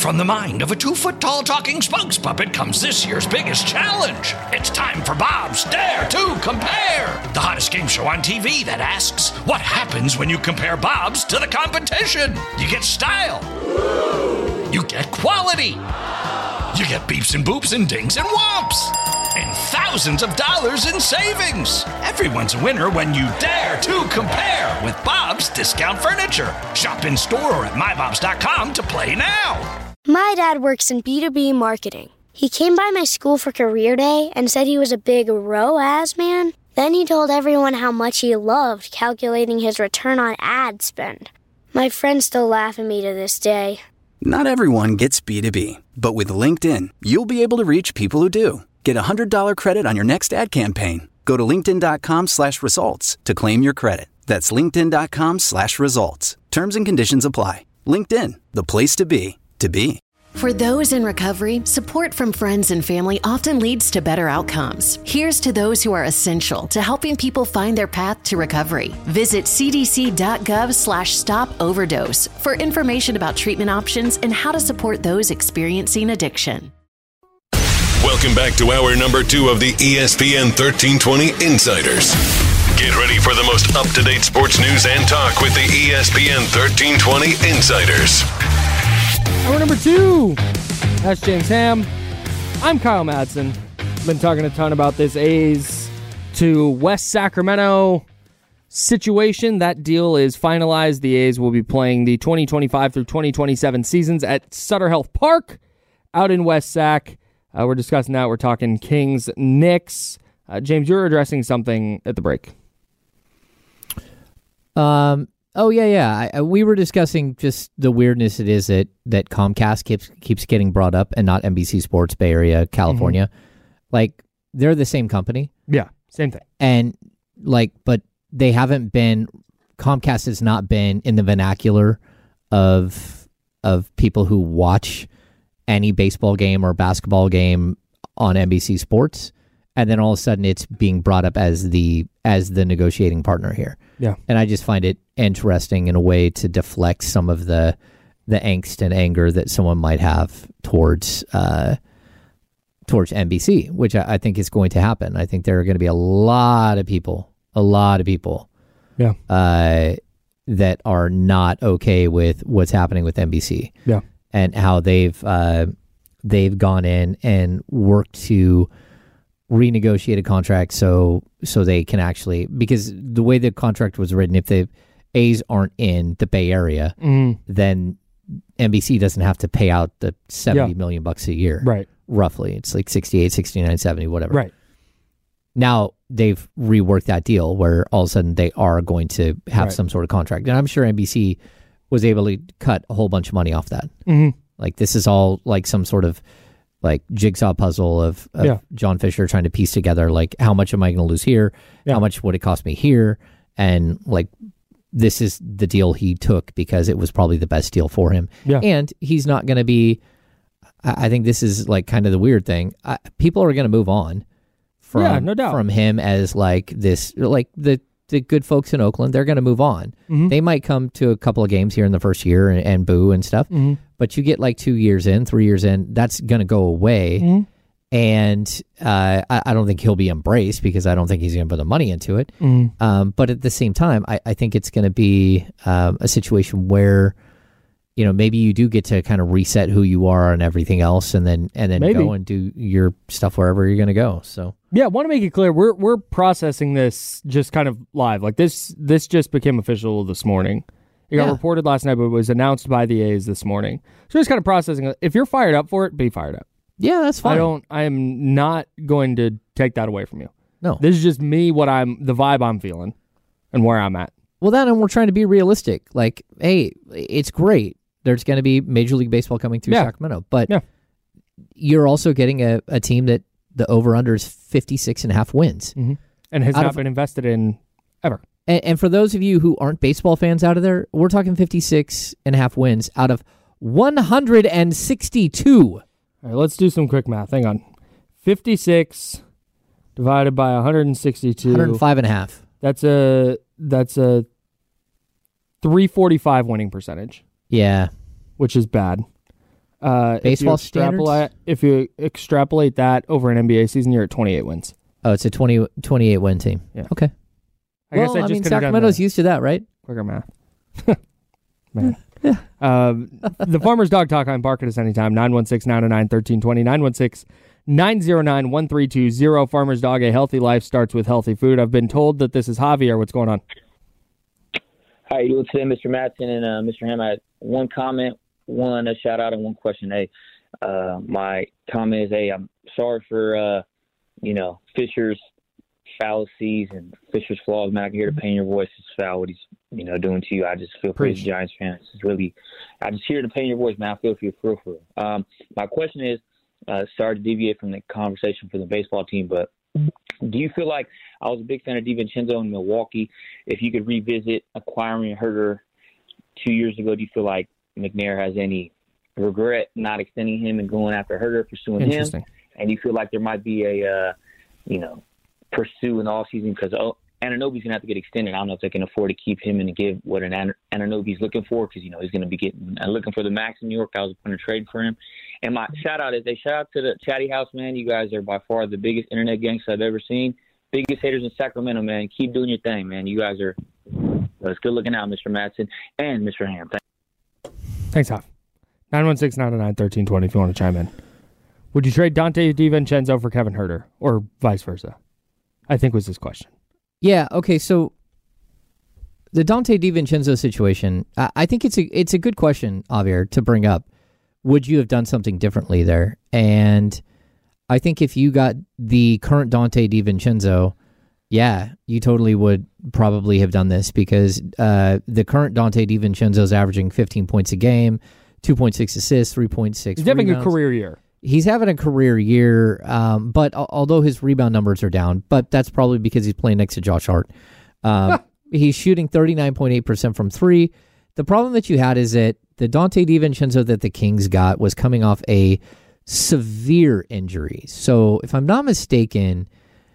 From the mind of a 2-foot-tall talking spokes puppet comes this year's biggest challenge. It's time for Bob's Dare to Compare, the hottest game show on TV that asks, what happens when you compare Bob's to the competition? You get style. You get quality. You get beeps and boops and dings and whomps. And thousands of dollars in savings. Everyone's a winner when you dare to compare with Bob's Discount Furniture. Shop in store or at mybobs.com to play now. My dad works in B2B marketing. He came by my school for career day and said he was a big ROAS man. Then he told everyone how much he loved calculating his return on ad spend. My friends still laugh at me to this day. Not everyone gets B2B, but with LinkedIn, you'll be able to reach people who do. Get a $100 credit on your next ad campaign. Go to linkedin.com/results to claim your credit. That's linkedin.com/results. Terms and conditions apply. LinkedIn, the place to be, to be. For those in recovery, support from friends and family often leads to better outcomes. Here's to those who are essential to helping people find their path to recovery. Visit cdc.gov/stop-overdose for information about treatment options and how to support those experiencing addiction. Welcome back to hour number 2 of the ESPN 1320 Insiders. Get ready for the most up-to-date sports news and talk with the ESPN 1320 Insiders. Hour number 2. That's James Ham. I'm Kyle Madsen. Been talking a ton about this A's to West Sacramento situation. That deal is finalized. The A's will be playing the 2025 through 2027 seasons at Sutter Health Park out in West Sac. We're discussing that. We're talking Kings, Knicks. James, you're addressing something at the break. We were discussing just the weirdness it is that Comcast keeps getting brought up and not NBC Sports Bay Area, California. Mm-hmm. Like, they're the same company. Yeah, same thing. And, but they haven't been, Comcast has not been in the vernacular of people who watch any baseball game or basketball game on NBC Sports. And then all of a sudden it's being brought up as the negotiating partner here. Yeah. And I just find it interesting in a way to deflect some of the angst and anger that someone might have towards NBC, which I think is going to happen. I think there are going to be a lot of people yeah. That are not okay with what's happening with NBC. Yeah. And how they've gone in and worked to renegotiate a contract so they can actually, because the way the contract was written, if the A's aren't in the Bay Area, then NBC doesn't have to pay out the $70 million a year. Right. Roughly. It's like 68, 69, 70, whatever. Right. Now they've reworked that deal where all of a sudden they are going to have some sort of contract. And I'm sure NBC was able to cut a whole bunch of money off that. Mm-hmm. Like, this is all like some sort of like jigsaw puzzle of John Fisher trying to piece together, like, how much am I going to lose here? Yeah. How much would it cost me here? And like, this is the deal he took because it was probably the best deal for him. Yeah. And he's not going to be, I think this is like kind of the weird thing. People are going to move on from, no doubt, from him as like this, like the good folks in Oakland, they're going to move on. Mm-hmm. They might come to a couple of games here in the first year and boo and stuff. Mm-hmm. But you get like 2 years in, 3 years in, that's going to go away. Mm-hmm. And I don't think he'll be embraced because I don't think he's going to put the money into it. Mm-hmm. But at the same time, I think it's going to be a situation where, you know, maybe you do get to kind of reset who you are and everything else, and then maybe go and do your stuff wherever you're going to go. So yeah, I want to make it clear we're processing this just kind of live. Like this just became official this morning. It got reported last night, but it was announced by the A's this morning. So just kind of processing it. If you're fired up for it, be fired up. Yeah, that's fine. I am not going to take that away from you. No. This is just me, the vibe I'm feeling and where I'm at. Well, and we're trying to be realistic. Like, hey, it's great. There's going to be Major League Baseball coming through Sacramento, but you're also getting a team that the over-under is 56.5 wins. Mm-hmm. And has not been invested in ever. And for those of you who aren't baseball fans out of there, we're talking 56.5 wins out of 162. All right, let's do some quick math. Hang on. 56 divided by 162. 105.5. That's a 345 winning percentage. Yeah. Which is bad. Baseball standards? If you extrapolate that over an NBA season, you're at 28 wins. Oh, it's a 28 win team. Yeah. Okay. I guess I just Sacramento's used to that, right? Quicker math. Man. Yeah. The Farmer's Dog Talk on Bark at us anytime. 916-909-1320. 916-909-1320. Farmer's Dog, a healthy life starts with healthy food. I've been told that this is Javier. What's going on? How are you doing today, Mr. Matson and Mr. Ham? I had one comment, one shout-out, and one question. Hey, my comment is, hey, I'm sorry for, Fisher's fallacies and Fisher's flaws. Man, I can hear the pain in your voice. It's foul what he's, doing to you. I just feel for the Giants fans. It's really, I just hear the pain in your voice, man. I feel for you, for real. My question is, sorry to deviate from the conversation for the baseball team, but do you feel like, I was a big fan of DiVincenzo in Milwaukee. If you could revisit acquiring Herter 2 years ago, do you feel like McNair has any regret not extending him and going after Herter, pursuing him? And you feel like there might be a, pursue in the offseason because Anunoby's going to have to get extended. I don't know if they can afford to keep him and to give what an Anunoby's looking for because, he's going to be looking for the max in New York. I was going to trade for him. And my shout-out is, shout out to the Chatty House, man. You guys are by far the biggest internet gangsters I've ever seen. Biggest haters in Sacramento, man. Keep doing your thing, man. You guys are it's good looking out, Mr. Matson and Mr. Ham. Thanks, Hoff. 916-909-1320 if you want to chime in. Would you trade Dante DiVincenzo for Kevin Herter or vice versa? I think was his question. Yeah, okay, so the Dante DiVincenzo situation, I think it's a good question, Javier, to bring up. Would you have done something differently there? And I think if you got the current Dante DiVincenzo, yeah, you totally would probably have done this because the current Dante DiVincenzo is averaging 15 points a game, 2.6 assists, 3.6 He's having a career year. He's having a career year, but although his rebound numbers are down, but that's probably because he's playing next to Josh Hart. He's shooting 39.8% from three. The problem that you had is that the Dante DiVincenzo that the Kings got was coming off a severe injury. So if I'm not mistaken,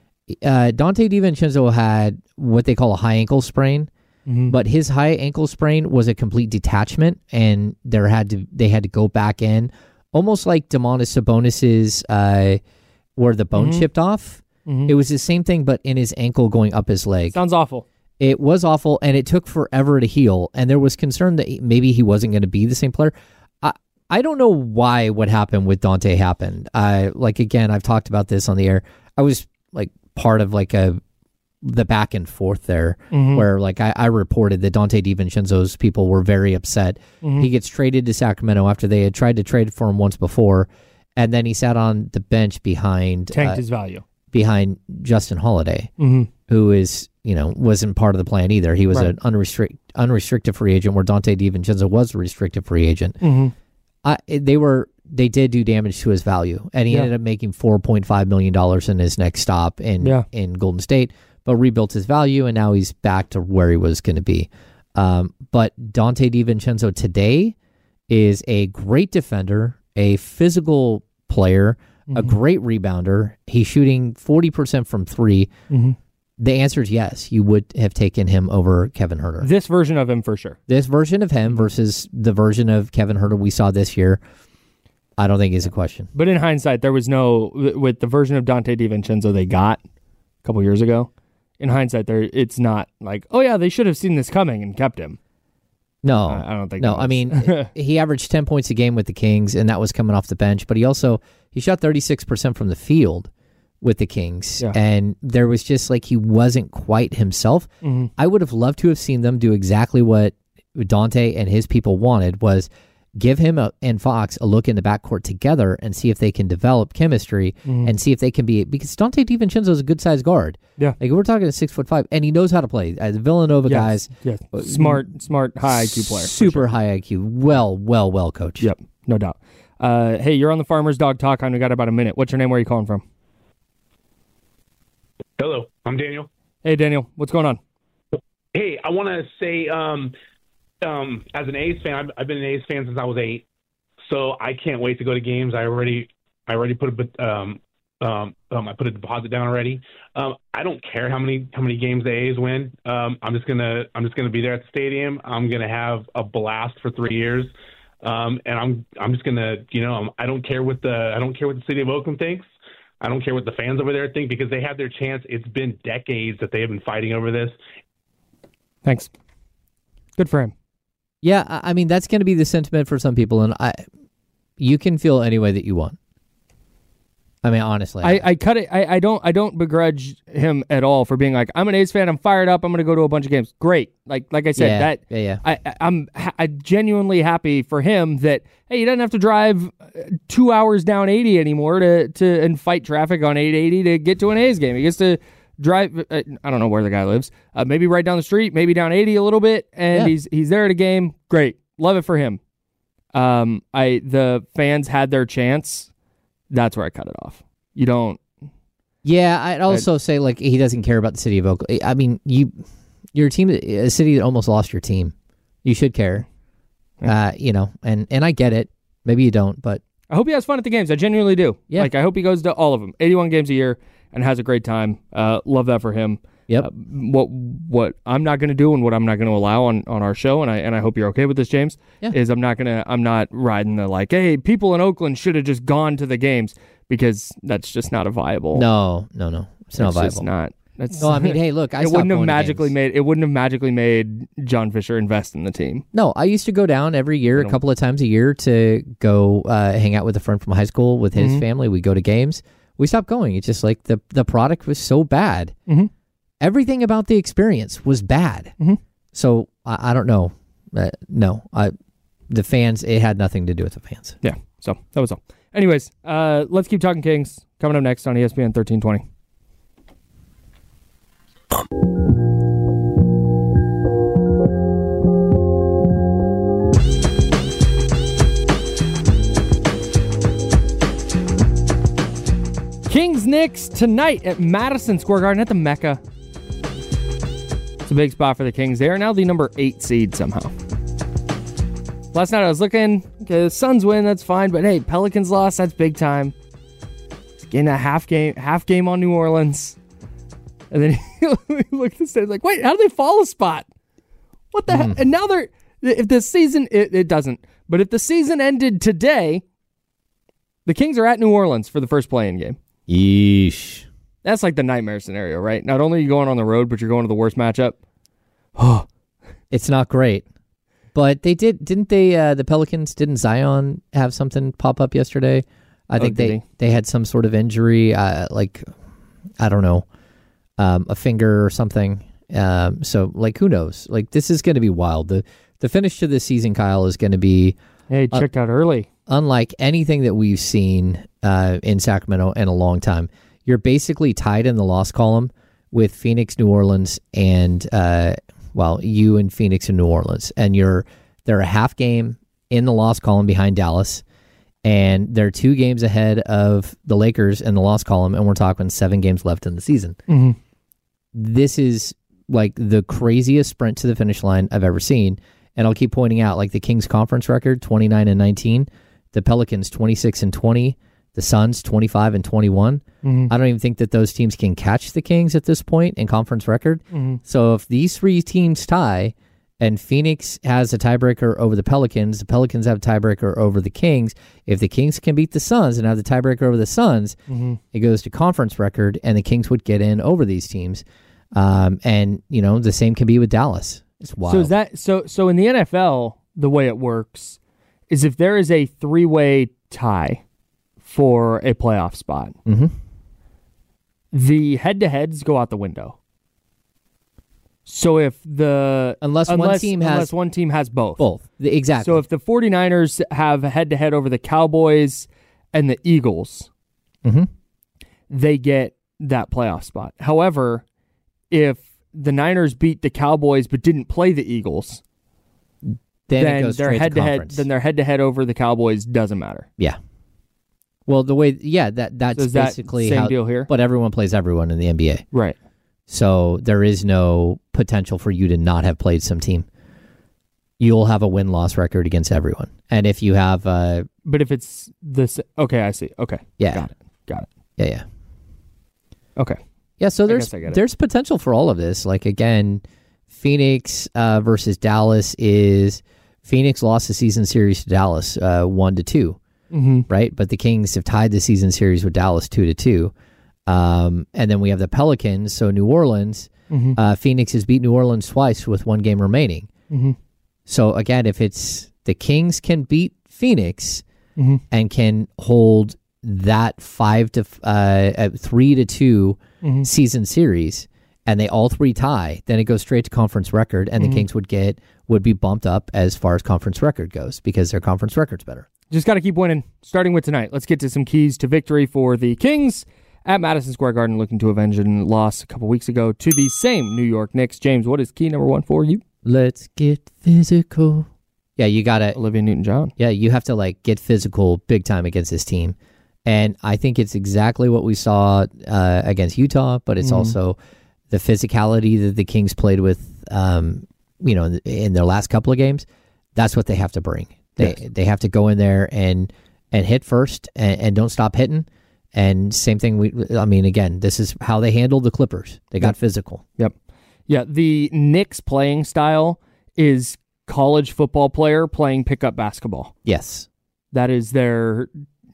Dante DiVincenzo had what they call a high ankle sprain, but his high ankle sprain was a complete detachment, and they had to go back in. Almost like Domantas Sabonis's, where the bone chipped off. It was the same thing, but in his ankle going up his leg. Sounds awful. It was awful, and it took forever to heal. And there was concern that maybe he wasn't going to be the same player. I don't know why what happened with Dante happened. Again, I've talked about this on the air. I was part of the back and forth there, where I reported that Dante DiVincenzo's people were very upset. He gets traded to Sacramento after they had tried to trade for him once before, and then he sat on the bench behind tanked his value behind Justin Holiday, who is wasn't part of the plan either. He was an unrestricted free agent, where Dante DiVincenzo was a restricted free agent. They did do damage to his value, and he ended up making $4.5 million in his next stop in Golden State, but rebuilt his value, and now he's back to where he was going to be. But Dante DiVincenzo today is a great defender, a physical player, a great rebounder. He's shooting 40% from three. The answer is yes. You would have taken him over Kevin Herter. This version of him for sure. This version of him versus the version of Kevin Herter we saw this year, I don't think is a question. But in hindsight, there was with the version of Dante DiVincenzo they got a couple years ago, in hindsight, it's not like, oh yeah, they should have seen this coming and kept him. No, I don't think. No, I mean, he averaged 10 points a game with the Kings, and that was coming off the bench. But he shot 36% from the field with the Kings, and there was just he wasn't quite himself. I would have loved to have seen them do exactly what Dante and his people wanted, was give him and Fox a look in the backcourt together and see if they can develop chemistry and see if they can be, because Dante DiVincenzo is a good sized guard. Yeah, we're talking 6'5", and he knows how to play. The Villanova guys, smart, high IQ player, super high IQ, well coached. Yep, no doubt. Hey, you're on the Farmer's Dog Talk. I only got about a minute. What's your name? Where are you calling from? Hello, I'm Daniel. Hey, Daniel, what's going on? Hey, I want to say, as an A's fan, I've been an A's fan since I was 8, so I can't wait to go to games. I already put I put a deposit down already. I don't care how many games the A's win. I'm just gonna be there at the stadium. I'm gonna have a blast for 3 years. And I'm just gonna, I don't care what the city of Oakland thinks. I don't care what the fans over there think because they had their chance. It's been decades that they have been fighting over this. Thanks. Good for him. Yeah, I mean, that's going to be the sentiment for some people, and you can feel any way that you want. I mean, honestly, I cut it. I don't begrudge him at all for being like, I'm an A's fan. I'm fired up. I'm going to go to a bunch of games. Great. Like I said, I'm genuinely happy for him that hey, he doesn't have to drive 2 hours down 80 anymore to and fight traffic on 880 to get to an A's game. He gets to drive. I don't know where the guy lives. Maybe right down the street. Maybe down 80 a little bit, and he's there at a game. Great. Love it for him. The fans had their chance. That's where I cut it off. You don't. Yeah, I'd also say like he doesn't care about the city of Oakland. I mean, your team, a city that almost lost your team. You should care. And I get it. Maybe you don't, but I hope he has fun at the games. I genuinely do. Yeah. Like I hope he goes to all of them, 81 games a year, and has a great time. Love that for him. Yep. What I'm not going to do and what I'm not going to allow on our show, and I hope you're okay with this, James, is I'm not riding the like, hey, people in Oakland should have just gone to the games because that's just not a viable. No, it's not viable. Just not. No, I mean, hey, look, it wouldn't have magically made John Fisher invest in the team. No, I used to go down every year, a couple of times a year, to go hang out with a friend from high school with his family. We go to games. We stopped going. It's just like the product was so bad. Mm-hmm. Everything about the experience was bad. Mm-hmm. So I don't know. The fans, it had nothing to do with the fans. Yeah, so that was all. Anyways, let's keep talking Kings. Coming up next on ESPN 1320. Kings-Knicks tonight at Madison Square Garden at the Mecca. It's a big spot for the Kings. They are now the number 8 seed somehow. Last night I was looking, okay, the Suns win, that's fine, but hey, Pelicans lost, that's big time. It's getting a half game on New Orleans. And then you look at the stage like, wait, how did they fall a spot? What the heck? And now if the season, it doesn't, but if the season ended today, the Kings are at New Orleans for the first play-in game. Yeesh. That's like the nightmare scenario, right? Not only are you going on the road, but you're going to the worst matchup. It's not great. But didn't the Pelicans, didn't Zion have something pop up yesterday? I think they had some sort of injury, I don't know, a finger or something. So, who knows? This is going to be wild. The finish to this season, Kyle, is going to be... Hey, checked out early. Unlike anything that we've seen in Sacramento in a long time. You're basically tied in the loss column with Phoenix, New Orleans, and you and Phoenix and New Orleans, and they're a half game in the loss column behind Dallas, and they're 2 games ahead of the Lakers in the loss column, and we're talking 7 games left in the season. Mm-hmm. This is the craziest sprint to the finish line I've ever seen, and I'll keep pointing out the Kings conference record 29-19, the Pelicans 26-20. The Suns, 25-21. Mm-hmm. I don't even think that those teams can catch the Kings at this point in conference record. Mm-hmm. So if these 3 teams tie and Phoenix has a tiebreaker over the Pelicans have a tiebreaker over the Kings, if the Kings can beat the Suns and have the tiebreaker over the Suns, it goes to conference record and the Kings would get in over these teams. And, the same can be with Dallas. It's wild. So is that so in the NFL, the way it works is if there is a 3-way tie for a playoff spot, the head-to-heads go out the window. So if unless one team has both. Exactly. So if the 49ers have a head-to-head over the Cowboys and the Eagles, they get that playoff spot. However, if the Niners beat the Cowboys but didn't play the Eagles, then their head-to-head over the Cowboys doesn't matter. Yeah. Well, that's basically same deal here. But everyone plays everyone in the NBA, right? So there is no potential for you to not have played some team. You'll have a win-loss record against everyone, and if you have, but if it's this, okay, I see. Okay, yeah, got it. Yeah. Okay. Yeah, so there's potential for all of this. Again, Phoenix versus Dallas is Phoenix lost the season series to Dallas 1-2, right? But the Kings have tied the season series with Dallas 2-2. And then we have the Pelicans, so New Orleans. Phoenix has beat New Orleans twice with 1 game remaining. So again, if it's the Kings can beat Phoenix and can hold that 3-2 season series, and they all 3 tie, then it goes straight to conference record, and the Kings would be bumped up as far as conference record goes because their conference record's better. Just got to keep winning, starting with tonight. Let's get to some keys to victory for the Kings at Madison Square Garden, looking to avenge a loss a couple weeks ago to the same New York Knicks. James, what is key number 1 for you? Let's get physical. Yeah, you got to... Olivia Newton-John. Yeah, you have to get physical big time against this team. And I think it's exactly what we saw against Utah, but it's also the physicality that the Kings played with, in their last couple of games. That's what they have to bring. They have to go in there and hit first and don't stop hitting. And same thing. Again, this is how they handled the Clippers. They got physical. Yep. Yeah, the Knicks playing style is college football player playing pickup basketball. Yes. That is the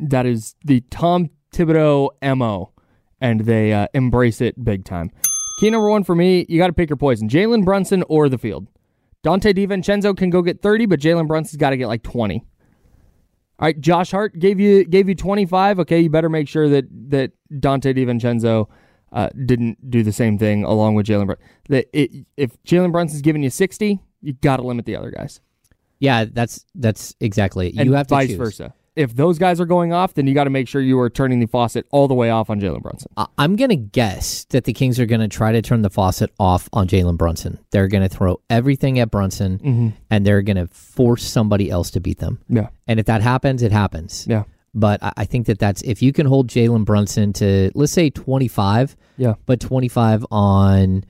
Tom Thibodeau MO, and they embrace it big time. Key number 1 for me, you got to pick your poison. Jalen Brunson or the field. Dante DiVincenzo can go get 30, but Jalen Brunson's got to get 20. All right, Josh Hart gave you 25. Okay, you better make sure that Dante DiVincenzo didn't do the same thing along with Jalen Brunson. If Jalen Brunson's giving you 60, you got to limit the other guys. Yeah, that's exactly it. And you have to vice choose. versa. If those guys are going off, then you got to make sure you are turning the faucet all the way off on Jalen Brunson. I'm going to guess that the Kings are going to try to turn the faucet off on Jalen Brunson. They're going to throw everything at Brunson, and they're going to force somebody else to beat them. Yeah. And if that happens, it happens. Yeah. But I think that's if you can hold Jalen Brunson to, let's say, 25, but 25 on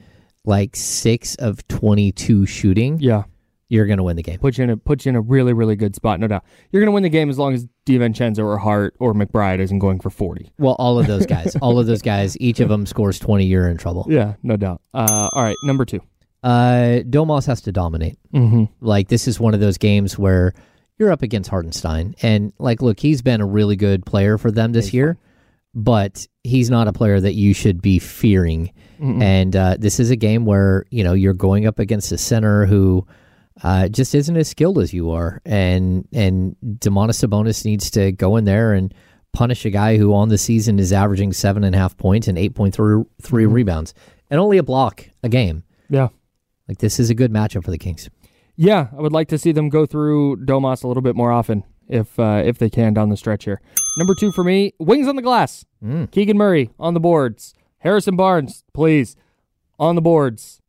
6 of 22 shooting. Yeah. You're going to win the game. Put you in a really, really good spot, no doubt. You're going to win the game as long as DiVincenzo or Hart or McBride isn't going for 40. Well, all of those guys, each of them scores 20, you're in trouble. Yeah, no doubt. All right, number 2. Domas has to dominate. This is one of those games where you're up against Hartenstein. And, look, he's been a really good player for them this year, but he's not a player that you should be fearing. And this is a game where, you're going up against a center who... just isn't as skilled as you are, and Domantas Sabonis needs to go in there and punish a guy who on the season is averaging 7.5 points and 8.3 rebounds, and only a block a game. Yeah, this is a good matchup for the Kings. Yeah, I would like to see them go through Domas a little bit more often if they can down the stretch here. Number 2 for me, wings on the glass. Keegan Murray on the boards. Harrison Barnes, please, on the boards.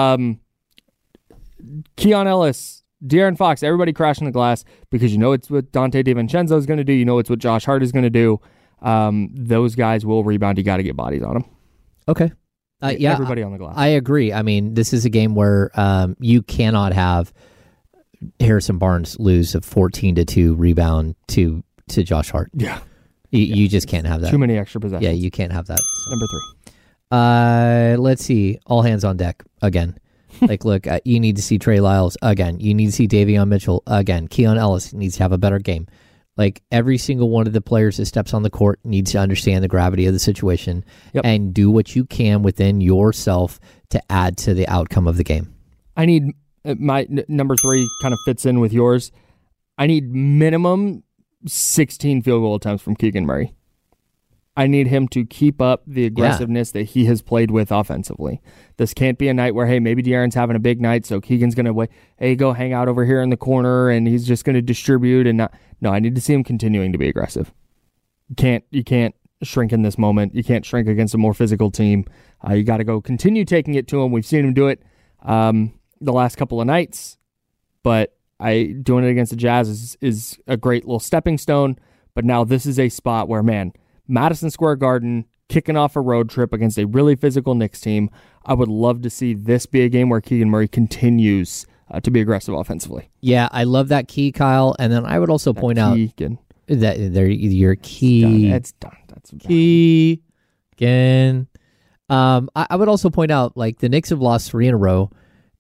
Keon Ellis, De'Aaron Fox, everybody crashing the glass because it's what Dante DiVincenzo is going to do. It's what Josh Hart is going to do. Those guys will rebound. You got to get bodies on them. Okay. Everybody on the glass. I agree. This is a game where you cannot have Harrison Barnes lose a 14-2 rebound to Josh Hart. Yeah. You just can't have that. Too many extra possessions. Yeah, you can't have that. So. Number 3. Let's see. All hands on deck again. Look, you need to see Trey Lyles again. You need to see Davion Mitchell again. Keon Ellis needs to have a better game. Every single one of the players that steps on the court needs to understand the gravity of the situation and do what you can within yourself to add to the outcome of the game. I need my number 3 kind of fits in with yours. I need minimum 16 field goal attempts from Keegan Murray. I need him to keep up the aggressiveness that he has played with offensively. This can't be a night where, hey, maybe De'Aaron's having a big night, so Keegan's going to go hang out over here in the corner, and he's just going to distribute. And no, I need to see him continuing to be aggressive. You can't shrink in this moment. You can't shrink against a more physical team. You got to go continue taking it to him. We've seen him do it the last couple of nights, but doing it against the Jazz is a great little stepping stone. But now this is a spot where, man, Madison Square Garden, kicking off a road trip against a really physical Knicks team. I would love to see this be a game where Keegan Murray continues to be aggressive offensively. Yeah, I love that key, Kyle. And then I would also point out that your key. It's done. That's key again. I would also point out, the Knicks have lost 3 in a row.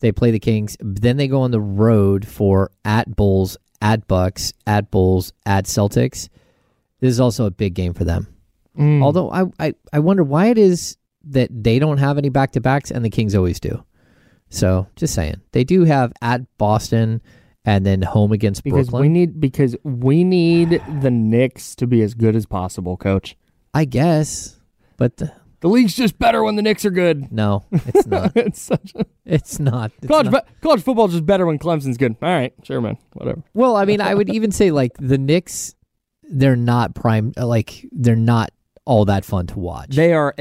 They play the Kings. Then they go on the road for at Bulls, at Bucks, at Bulls, at Celtics. This is also a big game for them. Although I wonder why it is that they don't have any back-to-backs and the Kings always do. So just saying. They do have at Boston and then home against Brooklyn. Because we need the Knicks to be as good as possible, Coach. I guess. But the league's just better when the Knicks are good. No, it's not. It's not. College football's just better when Clemson's good. All right, sure, man. Whatever. Well, I mean, I would even say like the Knicks, they're not prime. Like they're not all that fun to watch. They are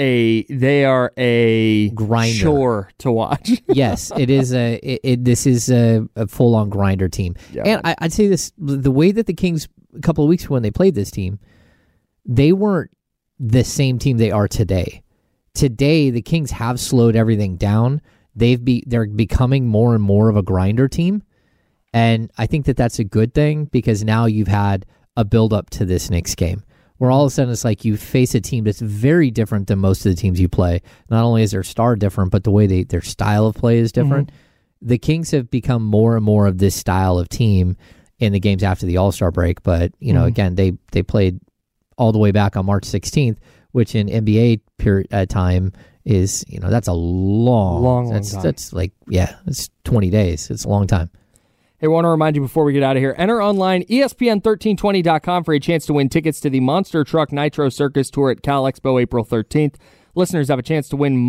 a grinder. Chore to watch. Yes, it is this is a full-on grinder team. Yeah. And I'd say this, the way that the Kings, a couple of weeks ago when they played this team, they weren't the same team they are today. Today, the Kings have slowed everything down. They're becoming more and more of a grinder team. And I think that that's a good thing because now you've had a build-up to this Knicks game, where all of a sudden it's like you face a team that's very different than most of the teams you play. Not only is their star different, but the way their style of play is different. Mm-hmm. The Kings have become more and more of this style of team in the games after the All-Star break. But, again, they played all the way back on March 16th, which in NBA time is, that's a long time. That's like, it's 20 days. It's a long time. Hey, I want to remind you before we get out of here, enter online ESPN1320.com for a chance to win tickets to the Monster Truck Nitro Circus Tour at Cal Expo April 13th. Listeners have a chance to win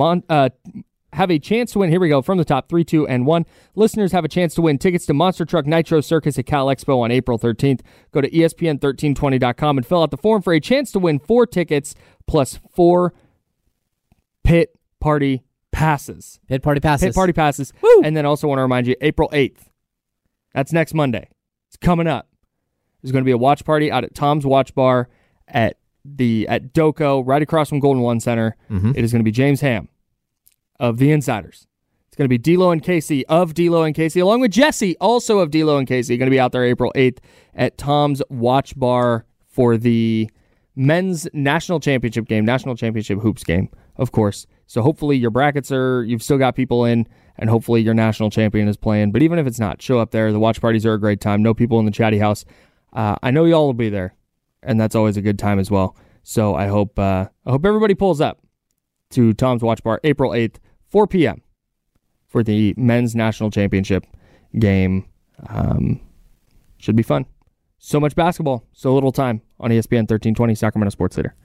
here we go, from the top, 3, 2, and 1. Listeners have a chance to win tickets to Monster Truck Nitro Circus at Cal Expo on April 13th. Go to ESPN1320.com and fill out the form for a chance to win 4 tickets plus 4 pit party passes. Pit party passes. Woo! And then also want to remind you, April 8th. That's next Monday. It's coming up. There's going to be a watch party out at Tom's Watch Bar at Doco, right across from Golden One Center. Mm-hmm. It is going to be James Ham of The Insiders. It's going to be D'Lo and Casey of D'Lo and Casey, along with Jesse, also of D'Lo and Casey. Going to be out there April 8th at Tom's Watch Bar for the men's national championship game, national championship hoops game, of course. So hopefully your brackets you've still got people in, and hopefully your national champion is playing. But even if it's not, show up there. The watch parties are a great time. No people in the chatty house. I know y'all will be there, and that's always a good time as well. So I hope everybody pulls up to Tom's Watch Bar April 8th, 4 p.m. for the men's national championship game. Should be fun. So much basketball, so little time on ESPN 1320, Sacramento Sports Leader.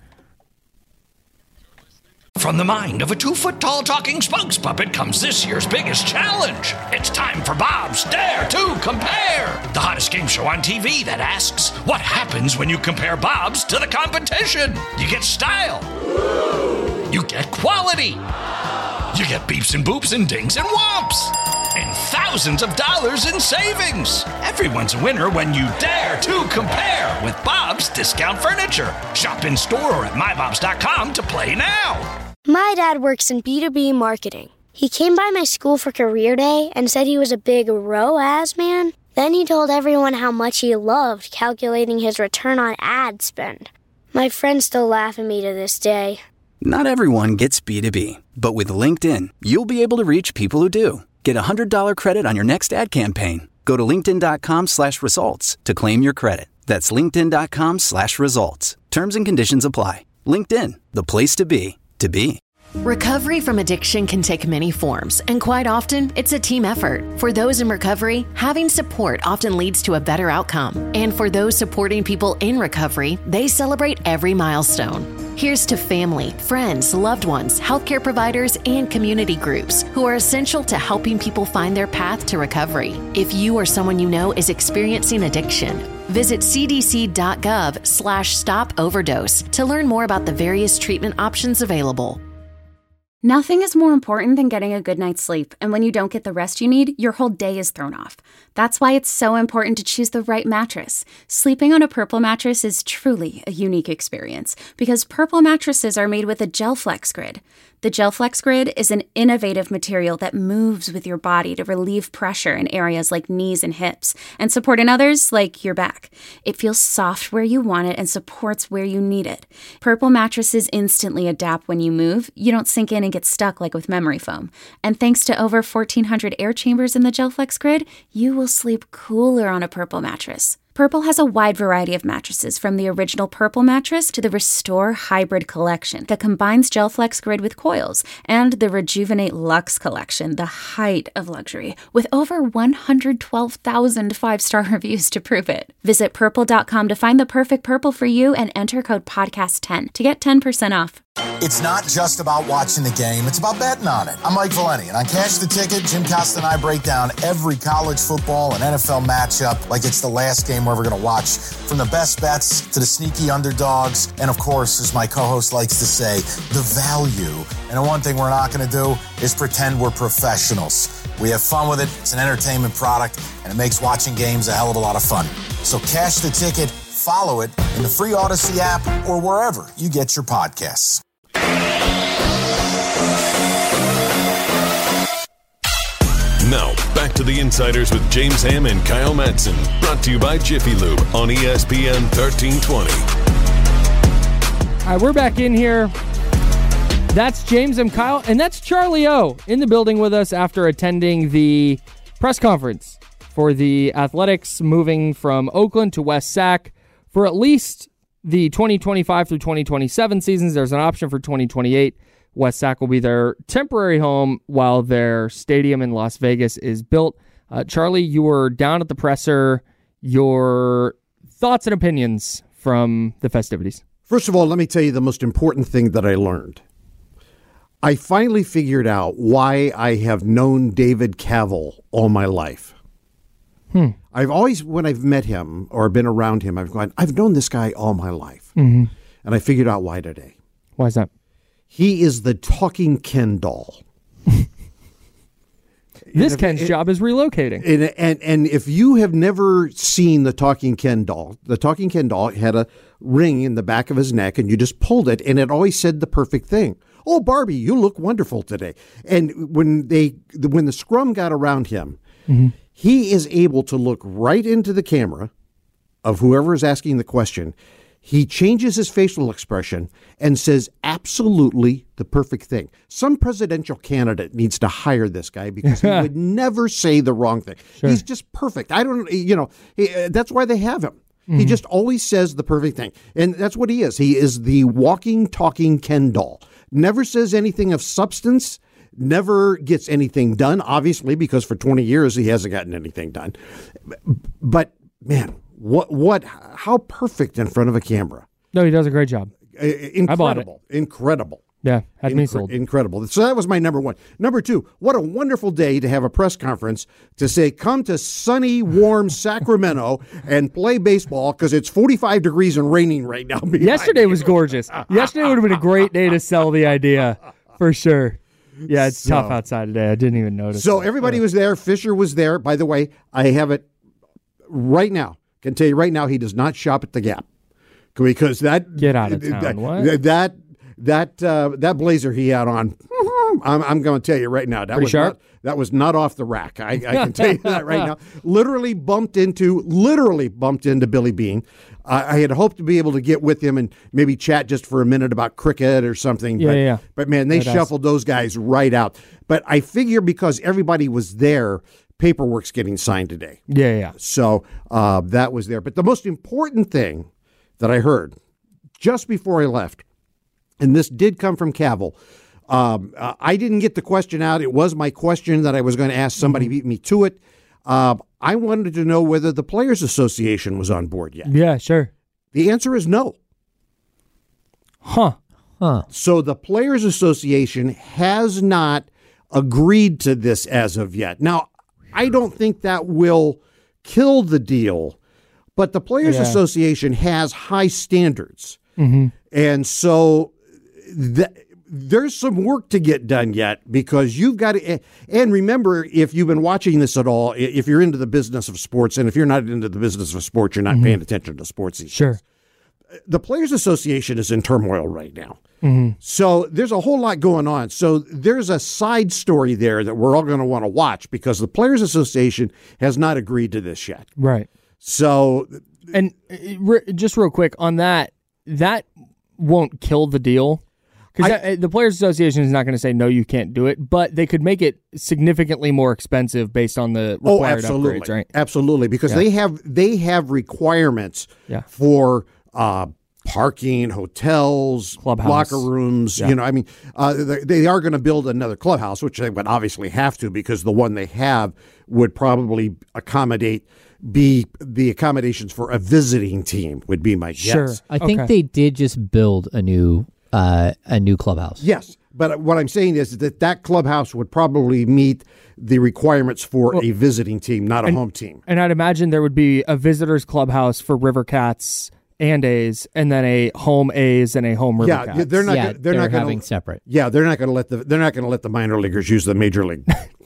From the mind of a 2-foot-tall talking spokes puppet comes this year's biggest challenge. It's time for Bob's Dare to Compare, the hottest game show on TV that asks, what happens when you compare Bob's to the competition? You get style. You get quality. You get beeps and boops and dings and whomps. And thousands of dollars in savings. Everyone's a winner when you dare to compare with Bob's Discount Furniture. Shop in store or at mybobs.com to play now. My dad works in B2B marketing. He came by my school for career day and said he was a big ROAS man. Then he told everyone how much he loved calculating his return on ad spend. My friends still laugh at me to this day. Not everyone gets B2B, but with LinkedIn, you'll be able to reach people who do. Get a $100 credit on your next ad campaign. Go to linkedin.com/results to claim your credit. That's linkedin.com/results. Terms and conditions apply. LinkedIn, the place to be, to be. Recovery from addiction can take many forms, and quite often, it's a team effort. For those in recovery, having support often leads to a better outcome. And for those supporting people in recovery, they celebrate every milestone. Here's to family, friends, loved ones, healthcare providers, and community groups who are essential to helping people find their path to recovery. If you or someone you know is experiencing addiction, visit cdc.gov/stop overdose to learn more about the various treatment options available. Nothing is more important than getting a good night's sleep, and when you don't get the rest you need, your whole day is thrown off. That's why it's so important to choose the right mattress. Sleeping on a Purple mattress is truly a unique experience, because Purple mattresses are made with a Gel Flex grid. The GelFlex Grid is an innovative material that moves with your body to relieve pressure in areas like knees and hips and support in others like your back. It feels soft where you want it and supports where you need it. Purple mattresses instantly adapt when you move. You don't sink in and get stuck like with memory foam. And thanks to over 1,400 air chambers in the GelFlex Grid, you will sleep cooler on a Purple mattress. Purple has a wide variety of mattresses, from the original Purple mattress to the Restore Hybrid collection that combines GelFlex Grid with coils, and the Rejuvenate Luxe collection, the height of luxury, with over 112,000 five-star reviews to prove it. Visit purple.com to find the perfect Purple for you and enter code podcast10 to get 10% off. It's not just about watching the game, it's about betting on it. I'm Mike Valeni, and on Cash the Ticket, Jim Costa and I break down every college football and NFL matchup like it's the last game we're ever going to watch. From the best bets to the sneaky underdogs, and of course, as my co-host likes to say, the value. And the one thing we're not going to do is pretend we're professionals. We have fun with it, it's an entertainment product, and it makes watching games a hell of a lot of fun. So Cash the Ticket, follow it in the free Odyssey app or wherever you get your podcasts. Now, back to the Insiders with James Ham and Kyle Madsen. Brought to you by Jiffy Lube on ESPN 1320. All right, we're back in here. That's James and Kyle, and that's Charlie O in the building with us after attending the press conference for the Athletics moving from Oakland to West Sac for at least the 2025 through 2027 seasons. There's an option for 2028. West Sac will be their temporary home while their stadium in Las Vegas is built. Charlie, you were down at the presser. Your thoughts and opinions from the festivities? First of all, let me tell you the most important thing that I learned. I finally figured out why I have known David Cavill all my life. I've always, when I've met him or been around him, I've known this guy all my life. Mm-hmm. And I figured out why today. Why is that? He is the talking Ken doll. This Ken's job is relocating. And if you have never seen the talking Ken doll had a ring in the back of his neck, and you just pulled it, and it always said the perfect thing. Oh, Barbie, you look wonderful today. And when the scrum got around him, he is able to look right into the camera of whoever is asking the question. He changes his facial expression and says absolutely the perfect thing. Some presidential candidate needs to hire this guy because he would never say the wrong thing. Sure. He's just perfect. That's why they have him. He just always says the perfect thing. And that's what he is. He is the walking, talking Ken doll. Never says anything of substance, never gets anything done, obviously, because for 20 years he hasn't gotten anything done. But, man, how perfect in front of a camera. No, he does a great job. Incredible. I bought it. Incredible. Yeah, had me sold. Incredible. So that was my number one. Number two, what a wonderful day to have a press conference to say, come to sunny, warm Sacramento and play baseball because it's 45 degrees and raining right now. Yesterday was gorgeous. Yesterday would have been a great day to sell the idea, for sure. Yeah, it's tough outside today. I didn't even notice. So everybody was there. Fisher was there. By the way, I have it right now. Can tell you right now, he does not shop at the Gap because that get out of town. What? That blazer he had on, I'm going to tell you right now, that was not off the rack. I can tell you that right now. Literally bumped into Billy Beane. I had hoped to be able to get with him and maybe chat just for a minute about cricket or something. But man, they shuffled those guys right out. But I figure because everybody was there, paperwork's getting signed today. Yeah. So that was there. But the most important thing that I heard just before I left, and this did come from Cavill, I didn't get the question out. It was my question that I was going to ask. Somebody beat me to it. I wanted to know whether the Players Association was on board yet. Yeah, sure. The answer is no. Huh. So the Players Association has not agreed to this as of yet. Now, I don't think that will kill the deal, but the Players Association has high standards. Mm-hmm. And so there's some work to get done yet because you've got to, and remember, if you've been watching this at all, if you're into the business of sports, and if you're not into the business of sports, you're not paying attention to sports these days. the Players Association is in turmoil right now. Mm-hmm. So there's a whole lot going on. So there's a side story there that we're all going to want to watch because the Players Association has not agreed to this yet. Right. So, and just real quick on that won't kill the deal. Because the Players Association is not going to say, no, you can't do it, but they could make it significantly more expensive based on the required upgrades, right? Absolutely, because they have requirements for parking, hotels, clubhouse, locker rooms. Yeah. You know, I mean, they are going to build another clubhouse, which they would obviously have to because the one they have would probably be the accommodations for a visiting team would be my guess. I think they did just build a new clubhouse. Yes, but what I'm saying is that clubhouse would probably meet the requirements for a visiting team, not a home team. And I'd imagine there would be a visitors clubhouse for River Cats and A's, and then a home A's and a home River Cats. They're not. They're not having separate. Yeah, they're not going to let the minor leaguers use the major league.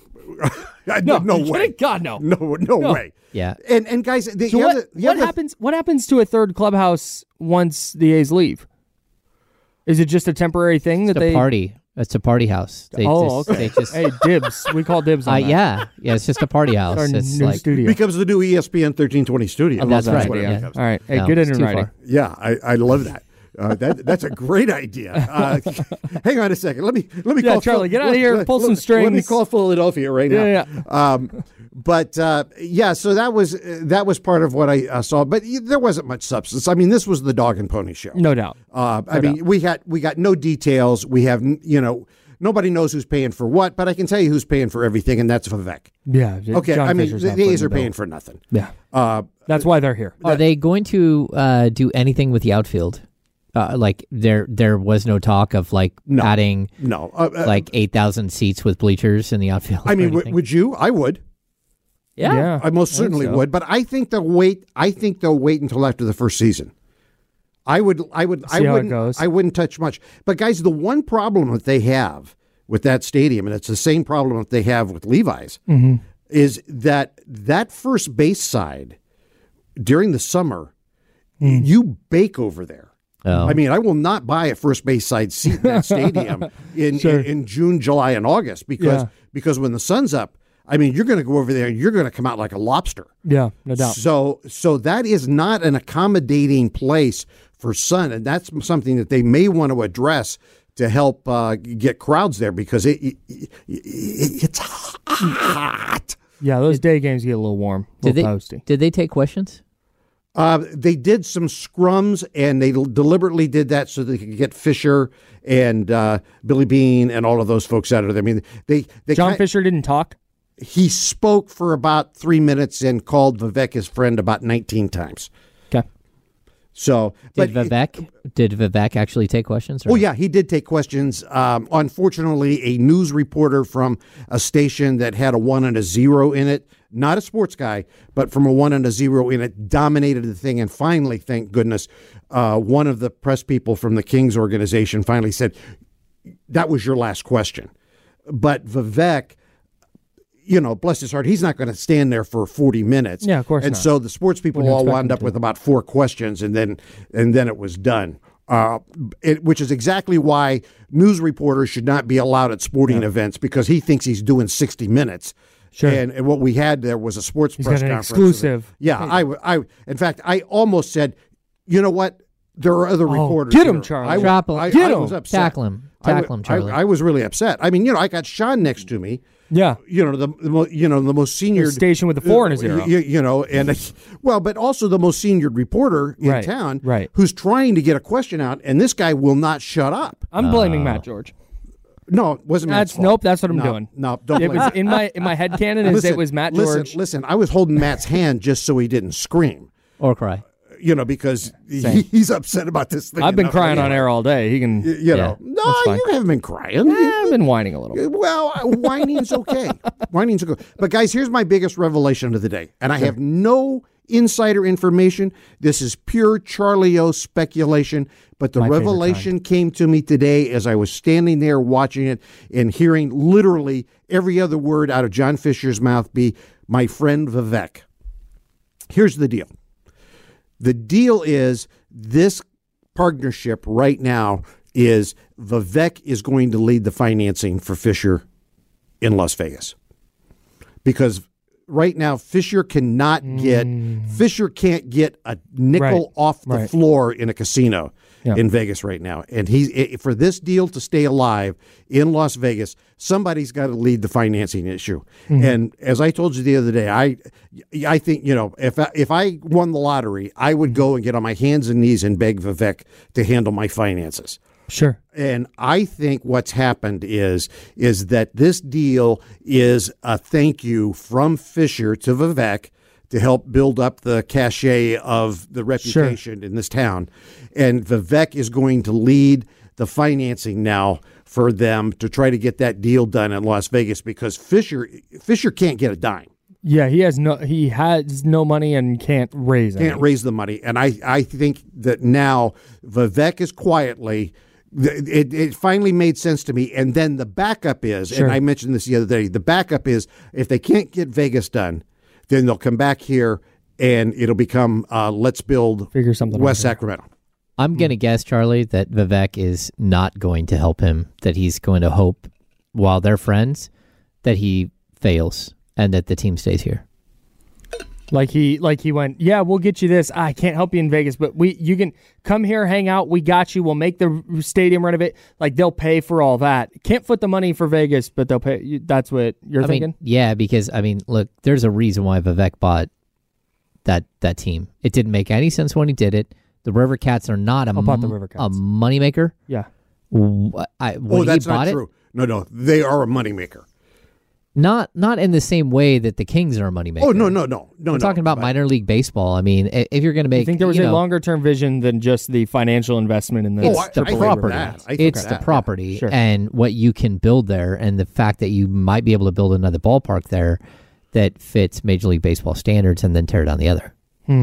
No way. God, no. No way. Yeah. And guys, what happens to a third clubhouse once the A's leave? Is it just a temporary thing that they party? It's a party house. Okay. Hey, dibs. We call dibs on that. Yeah, it's just a party house. It's new studio. Becomes the new ESPN 1320 studio. That's right. Yeah. All right. Hey, get it in writing. Yeah, I love that. That's a great idea. Hang on a second. Let me call Charlie. Get out of here. Pull some strings. Let me call Philadelphia right now. Yeah. But so that was part of what I saw. But there wasn't much substance. I mean, this was the dog and pony show. No doubt. I mean, we got no details. We have nobody knows who's paying for what. But I can tell you who's paying for everything, and that's Vivek. Yeah. Okay. John I mean, Fisher's the A's are paying for nothing. Yeah. That's why they're here. Are they going to do anything with the outfield? Like there was no talk of adding 8,000 seats with bleachers in the outfield. I mean, would you? I would. Yeah. I most certainly would. But I think they'll wait. I think they'll wait until after the first season. I wouldn't touch much. But guys, the one problem that they have with that stadium, and it's the same problem that they have with Levi's, is that first base side during the summer, you bake over there. Oh. I mean, I will not buy a first base side seat in that stadium in June, July, and August because when the sun's up, I mean, you're going to go over there and you're going to come out like a lobster. Yeah, no doubt. So that is not an accommodating place for sun, and that's something that they may want to address to help get crowds there because it's hot. Yeah, those day games get a little warm, toasty. Did they take questions? They did some scrums, and they deliberately did that so they could get Fisher and Billy Beane and all of those folks out of there. I mean, they John Fisher didn't talk? He spoke for about 3 minutes and called Vivek his friend about 19 times. Okay. So, did Vivek actually take questions? Oh, yeah, he did take questions. Unfortunately, a news reporter from a station that had a 1 and a 0 in it, not a sports guy, but from a 1 and a 0 in it, dominated the thing. And finally, thank goodness, one of the press people from the Kings organization finally said, that was your last question. But Vivek, bless his heart, he's not going to stand there for 40 minutes. Yeah, of course and not. So the sports people all wound up with about 4 questions, and then it was done. Which is exactly why news reporters should not be allowed at sporting events because he thinks he's doing 60 minutes. Sure. And what we had there was a sports press got an conference. Exclusive. Yeah, in fact, I almost said, you know what? There are other reporters. Get him, here. Charlie. I was upset. Tackle him, Charlie. I was really upset. I mean, I got Sean next to me. Yeah, the most senior station with the 4 and a 0. And but also the most senior reporter in town, right? Who's trying to get a question out, and this guy will not shut up. I'm blaming Matt George. No, it wasn't Matt's fault. Nope, that's what I'm doing. No, don't blame it was in my head canon it was Matt George. Listen, I was holding Matt's hand just so he didn't scream or cry. Because he's upset about this thing. I've been crying on air all day. He can, No, you haven't been crying. I've been whining a little. Well, whining's okay. Whining's okay. But guys, here's my biggest revelation of the day, and I have no insider information. This is pure Charlie O speculation. But the revelation came to me today as I was standing there watching it and hearing literally every other word out of John Fisher's mouth be my friend Vivek. Here's the deal. The deal is this partnership right now is Vivek is going to lead the financing for Fisher in Las Vegas. Because right now Fisher can't get a nickel off the floor in a casino in Vegas right now. And for this deal to stay alive in Las Vegas, somebody's got to lead the financing issue. Mm-hmm. And as I told you the other day, I think, if I won the lottery, I would go and get on my hands and knees and beg Vivek to handle my finances. Sure. And I think what's happened is that this deal is a thank you from Fisher to Vivek to help build up the cachet of the reputation in this town. And Vivek is going to lead the financing now for them to try to get that deal done in Las Vegas, because Fisher can't get a dime. Yeah, he has no money and can't raise the money. And I think that now Vivek is quietly. It finally made sense to me. And then the backup is, and I mentioned this the other day, the backup is if they can't get Vegas done, then they'll come back here and it'll become let's build West Sacramento. I'm going to guess, Charlie, that Vivek is not going to help him, that he's going to hope, while they're friends, that he fails and that the team stays here. Like he went, yeah, we'll get you this. I can't help you in Vegas, but you can come here, hang out. We got you. We'll make the stadium renovate. Like, they'll pay for all that. Can't foot the money for Vegas, but they'll pay. That's what you're thinking? Yeah, because, look, there's a reason why Vivek bought that team. It didn't make any sense when he did it. The River Cats are not a moneymaker. Yeah. That's not true. No, they are a moneymaker. Not in the same way that the Kings are a moneymaker. Oh, no. We're talking about minor league baseball. If you're going to make... I think there was a longer-term vision than just the financial investment in the... It's the property. It's the property and what you can build there, and the fact that you might be able to build another ballpark there that fits Major League Baseball standards and then tear down the other.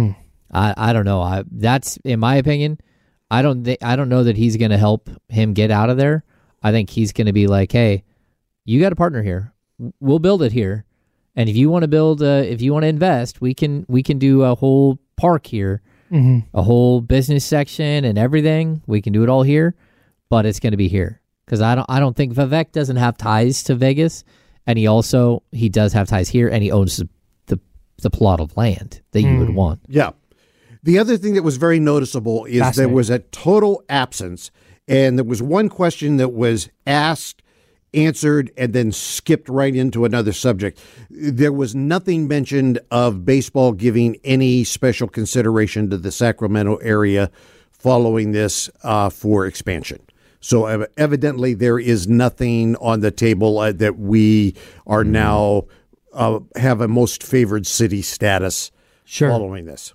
I don't know. That's, in my opinion, I don't know that he's going to help him get out of there. I think he's going to be like, hey, you got a partner here. We'll build it here, and if you want to invest, we can do a whole park here, a whole business section and everything. We can do it all here, but it's going to be here because I don't think Vivek doesn't have ties to Vegas, and he does have ties here, and he owns the plot of land that you would want. Yeah. The other thing that was very noticeable is there was a total absence, and there was one question that was asked, answered, and then skipped right into another subject. There was nothing mentioned of baseball giving any special consideration to the Sacramento area following this for expansion. So evidently there is nothing on the table that we are now have a most favored city status following this.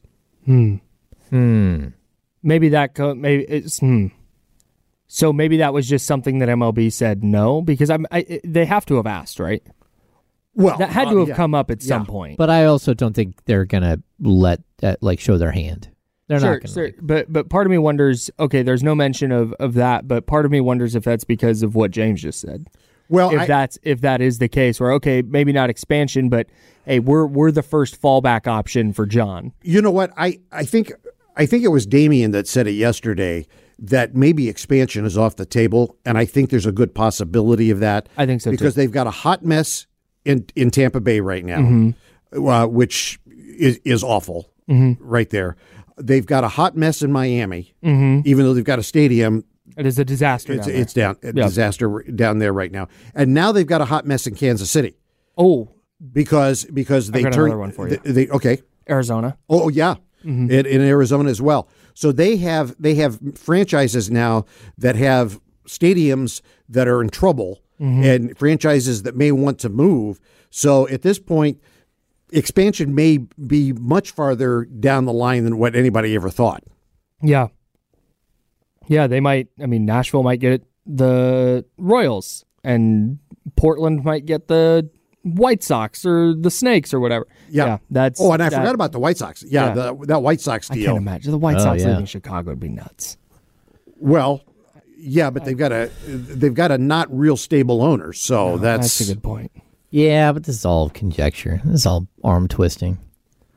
Maybe it's So maybe that was just something that MLB said no, because they have to have asked, right? Well, that had to have come up at some point. But I also don't think they're gonna let show their hand. They're not gonna. But part of me wonders. Okay, there's no mention of that, but part of me wonders if that's because of what James just said. Well, if that is the case, where okay, maybe not expansion, but hey, we're the first fallback option for John. You know what? I think it was Damien that said it yesterday, that maybe expansion is off the table, and I think there's a good possibility of that. I think so, because they've got a hot mess in Tampa Bay right now, which is awful right there. They've got a hot mess in Miami, even though they've got a stadium. It is a disaster. It's disaster down there right now, and now they've got a hot mess in Kansas City. Oh, because they turned another one for you. Arizona. Oh yeah. In Arizona as well. So they have franchises now that have stadiums that are in trouble and franchises that may want to move. So at this point, expansion may be much farther down the line than what anybody ever thought. Yeah. Yeah, they might. I mean, Nashville might get the Royals, and Portland might get the White Sox or the Snakes or whatever. Yeah. That's. Oh, and I forgot about the White Sox. Yeah. That White Sox deal. I can't imagine the White Sox leaving Chicago would be nuts. Well, yeah, but they've got a not real stable owner, so that's a good point. Yeah, but this is all conjecture. This is all arm twisting.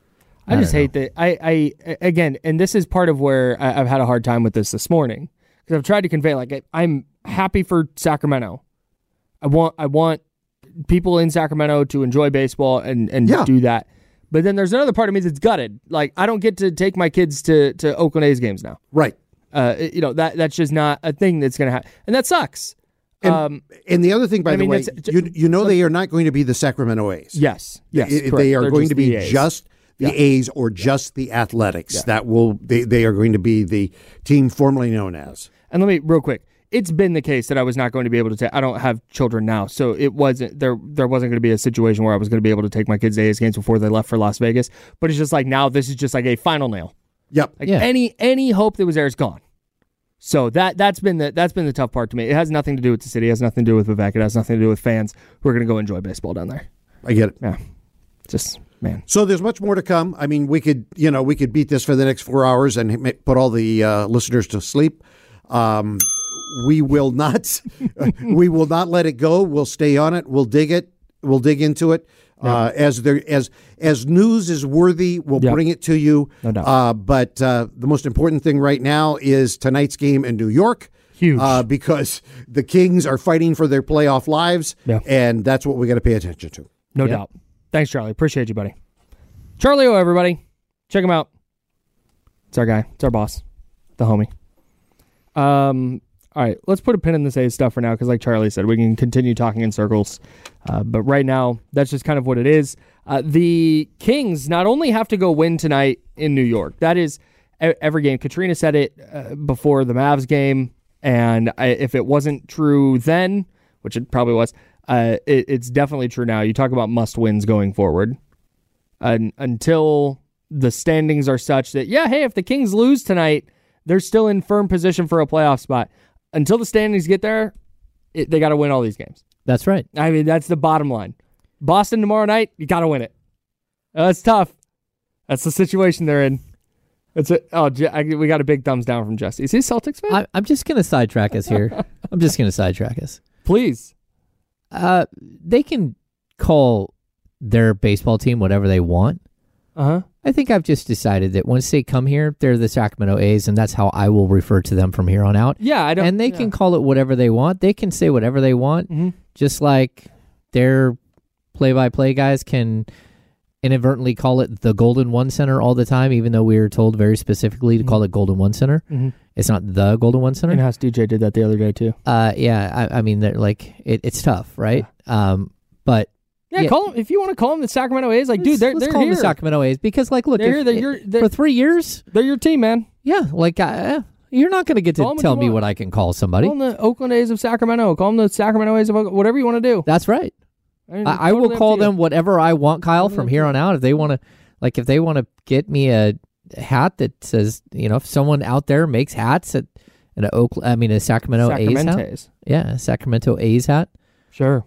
I just hate that. I again, and this is part of where I've had a hard time with this morning, because I've tried to convey, like, I'm happy for Sacramento. I want people in Sacramento to enjoy baseball and do that. But then there's another part of me that's gutted. Like, I don't get to take my kids to Oakland A's games now. Right. That's just not a thing that's going to happen. And that sucks. And the other thing, by the way, they are not going to be the Sacramento A's. Yes. They are going to be just the A's or just the Athletics. Yeah. They are going to be the team formerly known as. And let me, real quick, it's been the case that I was not going to be able to take. I don't have children now, so it wasn't there wasn't going to be a situation where I was going to be able to take my kids to A's games before they left for Las Vegas. But it's just like, now this is just like a final nail. Yep. Like any hope that was there is gone. So that's been the tough part to me. It has nothing to do with the city. It has nothing to do with Vivek. It has nothing to do with fans who are going to go enjoy baseball down there. I get it. Yeah. Just, man. So there's much more to come. I mean, we could beat this for the next 4 hours and put all the listeners to sleep. We will not. We will not let it go. We'll stay on it. We'll dig it. We'll dig into it. As news is worthy, we'll bring it to you. No doubt. But the most important thing right now is tonight's game in New York. Huge. Because the Kings are fighting for their playoff lives, and that's what we got to pay attention to. No doubt. Thanks, Charlie. Appreciate you, buddy. Charlie O, everybody. Check him out. It's our guy. It's our boss. The homie. All right, let's put a pin in this A's stuff for now, because like Charlie said, we can continue talking in circles. But right now, that's just kind of what it is. The Kings not only have to go win tonight in New York, that is every game. Katrina said it before the Mavs game, and if it wasn't true then, which it probably was, it's definitely true now. You talk about must-wins going forward. Until the standings are such that, if the Kings lose tonight, they're still in firm position for a playoff spot. Until the standings get there, they got to win all these games. That's right. I mean, that's the bottom line. Boston tomorrow night, you got to win it. That's tough. That's the situation they're in. We got a big thumbs down from Jesse. Is he a Celtics fan? I'm just going to sidetrack us here. Please. They can call their baseball team whatever they want. Uh-huh. I think I've just decided that once they come here, they're the Sacramento A's, and that's how I will refer to them from here on out. Yeah, I don't. And they can call it whatever they want. They can say whatever they want, just like their play-by-play guys can inadvertently call it the Golden One Center all the time, even though we were told very specifically to call it Golden One Center. It's not the Golden One Center. In-house DJ did that the other day too. I mean, they're like it's tough, right? Yeah. But. Call them if you want to call them the Sacramento A's. Like, dude, they're call here. Them the Sacramento A's because, like, look, for 3 years, they're your team, man. Yeah, like you're not going to get to tell me what I can call somebody. Call them the Oakland A's of Sacramento. Call them the Sacramento A's of Oakland. Whatever you want to do. That's right. I will call them whatever I want, Kyle, from here on out. If they want to, get me a hat that says, if someone out there makes hats at a Sacramento A's hat. Yeah, a Sacramento A's hat. Sure.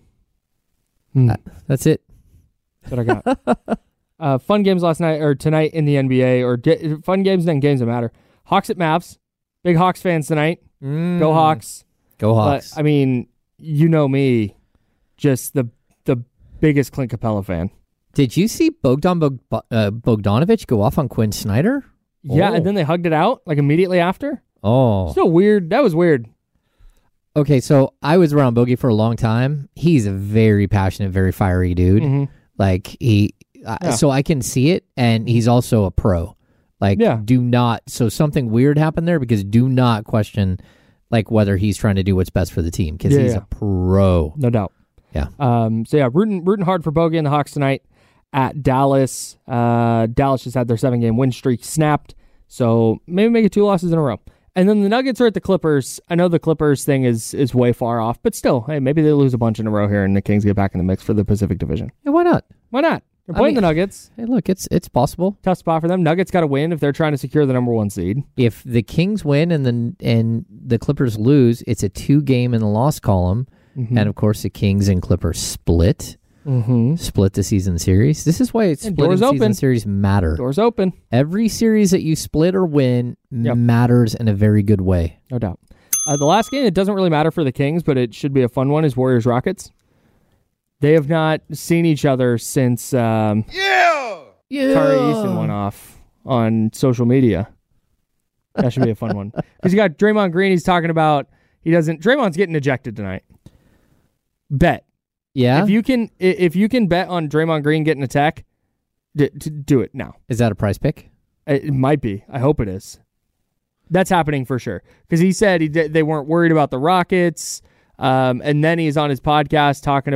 That's it. That I got. Fun games last night or tonight in the NBA, or fun games and games that matter. Hawks at Mavs. Big Hawks fans tonight. Go Hawks. Go Hawks. I mean, you know me, just the biggest Clint Capella fan. Did you see Bogdanovich go off on Quinn Snyder? Yeah, and then they hugged it out like immediately after. Oh. So weird. That was weird. Okay, so I was around Bogey for a long time. He's a very passionate, very fiery dude. Like so I can see it, and he's also a pro. Like, do not. So something weird happened there, because do not question like whether he's trying to do what's best for the team, because he's a pro, no doubt. Yeah. Rooting hard for Bogey and the Hawks tonight at Dallas. Dallas just had their 7-game win streak snapped, so maybe make it 2 losses in a row. And then the Nuggets are at the Clippers. I know the Clippers thing is way far off, but still, hey, maybe they lose a bunch in a row here and the Kings get back in the mix for the Pacific Division. Yeah, why not? Why not? They're playing the Nuggets. Hey, look, it's possible. Tough spot for them. Nuggets got to win if they're trying to secure the number 1 seed. If the Kings win and the Clippers lose, it's a 2-game in the loss column. And, of course, the Kings and Clippers split. Split the season series. This is why splitting season series matter. Doors open. Every series that you split or win matters in a very good way. No doubt. The last game, it doesn't really matter for the Kings, but it should be a fun one, is Warriors-Rockets. They have not seen each other since Yeah. Tari Eason one off on social media. That should be a fun one. Because you got Draymond Green, he's talking about Draymond's getting ejected tonight. Bet. Yeah? If you can bet on Draymond Green getting a tech, do it now. Is that a price pick? It might be. I hope it is. That's happening for sure. Because he said they weren't worried about the Rockets. And then he's on his podcast talking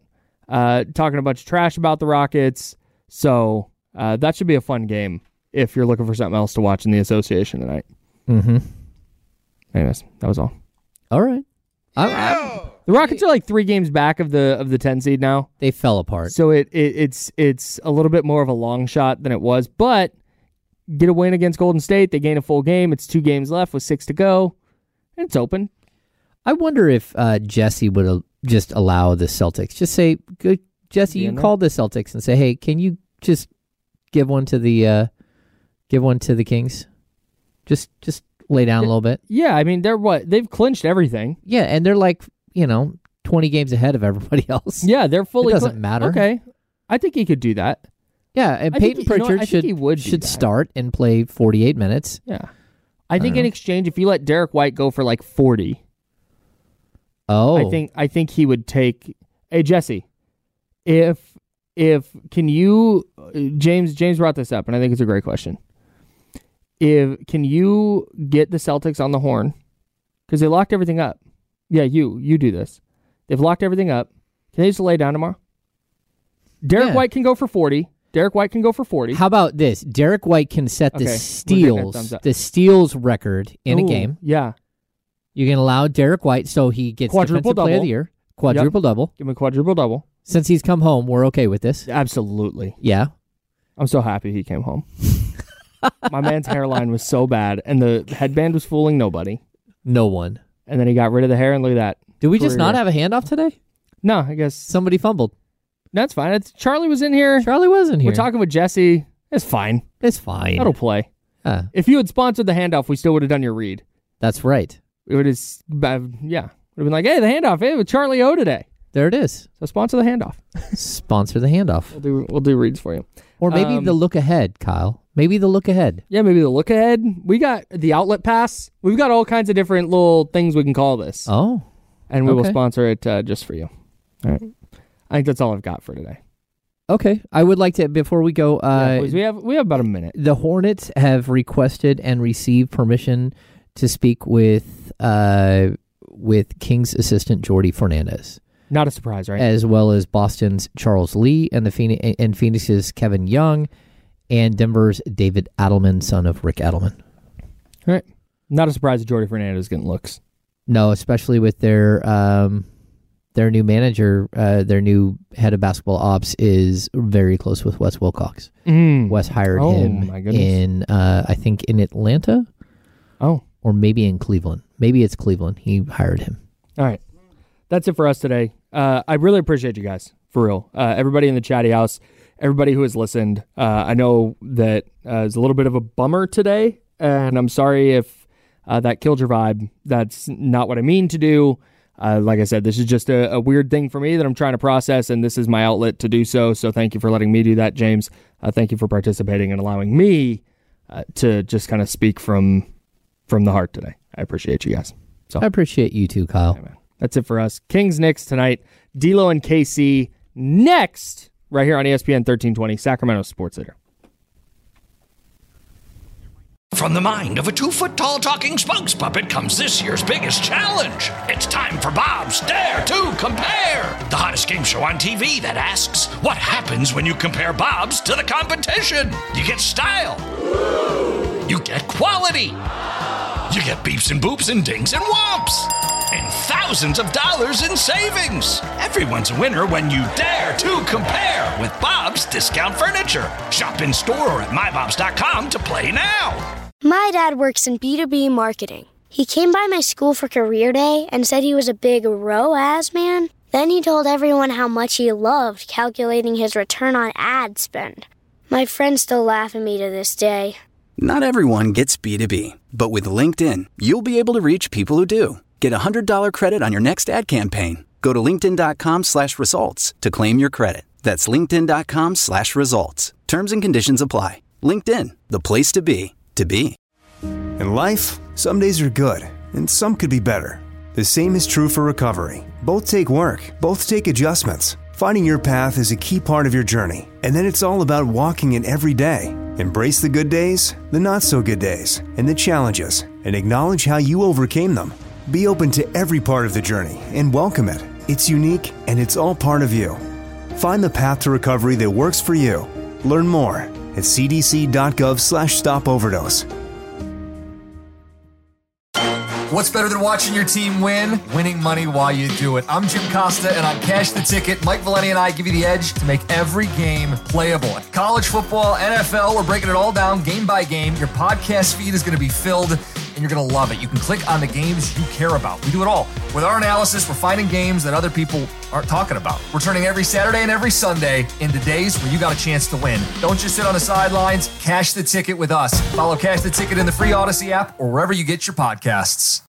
a bunch of trash about the Rockets. So that should be a fun game if you're looking for something else to watch in the association tonight. Mm-hmm. Anyways, that was all. All right. The Rockets are like 3 games back of the 10 seed now. They fell apart. So it's a little bit more of a long shot than it was, but get a win against Golden State. They gain a full game. It's 2 games left with 6 to go. And it's open. I wonder if Jesse would just allow the Celtics. Just say, "Good, Jesse, you call the Celtics and say, hey, can you just give one to the Kings? Just lay down a little bit." Yeah, I mean, they've clinched everything. Yeah, and they're like, 20 games ahead of everybody else. Yeah, they're fully. It doesn't matter. Okay, I think he could do that. Yeah, and Peyton Pritchard should start and play 48 minutes. Yeah, I think in exchange, if you let Derek White go for like 40. Oh, I think he would take. Hey, Jesse, if can you James brought this up, and I think it's a great question. Can you get the Celtics on the horn? Because they locked everything up. Yeah, you do this. They've locked everything up. Can they just lay down tomorrow? Derek White can go for 40. How about this? Derek White can set the steals record in a game. Yeah. You can allow Derek White so he gets Defensive Player of the Year. Quadruple double. Give him a quadruple double. Since he's come home, we're okay with this. Absolutely. Yeah. I'm so happy he came home. My man's hairline was so bad, and the headband was fooling nobody. No one. And then he got rid of the hair, and look at that. Did we just not have a handoff today? No, I guess. Somebody fumbled. That's fine. Charlie was in here. Charlie was in here. We're talking with Jesse. It's fine. It's fine. That'll play. If you had sponsored the handoff, we still would have done your read. That's right. It would have, would have been like, hey, the handoff, hey, with Charlie O today. There it is. So sponsor the handoff. Sponsor the handoff. We'll do reads for you. Or maybe the look ahead, Kyle. Maybe the look ahead. Yeah, maybe the look ahead. We got the outlet pass. We've got all kinds of different little things we can call this. Oh. And we will sponsor it just for you. All right. I think that's all I've got for today. Okay. I would like to, before we go... please, we have about a minute. The Hornets have requested and received permission to speak with Kings assistant Jordi Fernandez. Not a surprise, right? As well as Boston's Charles Lee and Phoenix's Kevin Young and Denver's David Adelman, son of Rick Adelman. All right. Not a surprise that Jordi Fernandez is getting looks. No, especially with their new manager, their new head of basketball ops is very close with Wes Wilcox. Wes hired him in, I think, in Atlanta. Oh. Or maybe in Cleveland. Maybe it's Cleveland. He hired him. All right. That's it for us today. I really appreciate you guys, for real. Everybody in the chatty house, everybody who has listened. I know that it's a little bit of a bummer today, and I'm sorry if that killed your vibe. That's not what I mean to do. Like I said, this is just a weird thing for me that I'm trying to process, and this is my outlet to do so. So thank you for letting me do that, James. Thank you for participating and allowing me to just kind of speak from the heart today. I appreciate you guys. So I appreciate you too, Kyle. Yeah, that's it for us. Kings Knicks tonight. D'Lo and KC next, right here on ESPN 1320, Sacramento Sports Leader. From the mind of a 2-foot-tall talking spokes puppet comes this year's biggest challenge. It's time for Bob's Dare to Compare, the hottest game show on TV that asks, what happens when you compare Bob's to the competition? You get style. You get quality. You get beeps and boops and dings and whomps. And thousands of dollars in savings. Everyone's a winner when you dare to compare with Bob's Discount Furniture. Shop in store or at mybobs.com to play now. My dad works in B2B marketing. He came by my school for career day and said he was a big ROAS man. Then he told everyone how much he loved calculating his return on ad spend. My friends still laugh at me to this day. Not everyone gets B2B, but with LinkedIn, you'll be able to reach people who do. Get a $100 credit on your next ad campaign. Go to linkedin.com/results to claim your credit. That's linkedin.com/results. Terms and conditions apply. LinkedIn, the place to be, to be. In life, some days are good, and some could be better. The same is true for recovery. Both take work, both take adjustments. Finding your path is a key part of your journey, and then it's all about walking it every day. Embrace the good days, the not-so-good days, and the challenges, and acknowledge how you overcame them. Be open to every part of the journey and welcome it. It's unique, and it's all part of you. Find the path to recovery that works for you. Learn more at cdc.gov/stopoverdose. What's better than watching your team win? Winning money while you do it. I'm Jim Costa, and on Cash the Ticket, Mike Valeni and I give you the edge to make every game playable. College football, NFL, we're breaking it all down game by game. Your podcast feed is going to be filled, and you're going to love it. You can click on the games you care about. We do it all. With our analysis, we're finding games that other people aren't talking about. We're turning every Saturday and every Sunday into days where you got a chance to win. Don't just sit on the sidelines. Cash the Ticket with us. Follow Cash the Ticket in the free Odyssey app or wherever you get your podcasts.